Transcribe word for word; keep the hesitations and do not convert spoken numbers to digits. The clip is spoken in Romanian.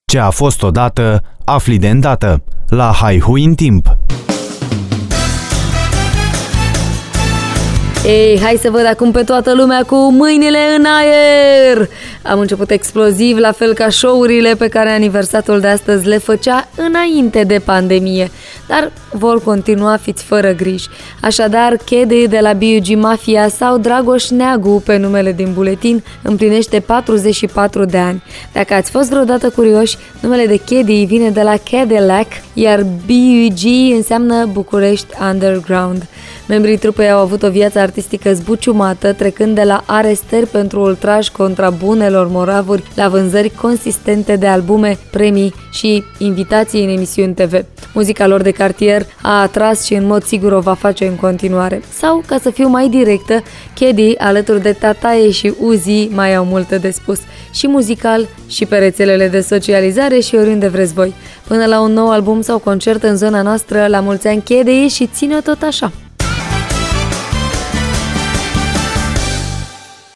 Ce a fost odată, afli de îndată, la Haihui în timp. Ei, hai să văd acum pe toată lumea cu mâinile în aer! Am început exploziv, la fel ca show-urile pe care aniversatul de astăzi le făcea înainte de pandemie, dar vor continua, fiți fără griji. Așadar, Chede de la B U G Mafia sau Dragoș Neagu, pe numele din buletin, împlinește patruzeci și patru de ani. Dacă ați fost vreodată curioși, numele de Chede vine de la Cadillac, iar B U G înseamnă București Underground. Membrii trupei au avut o viață artistică zbuciumată, trecând de la arestări pentru ultraj contra bunelor moravuri la vânzări consistente de albume, premii și invitații în emisiuni T V. Muzica lor de cartier a atras și în mod sigur o va face în continuare. Sau, ca să fiu mai directă, Chedi, alături de Tataie și Uzi, mai au multe de spus. Și muzical, și pe rețelele de socializare și oriunde vreți voi. Până la un nou album sau concert în zona noastră, la mulți ani Chedi și ține-o tot așa!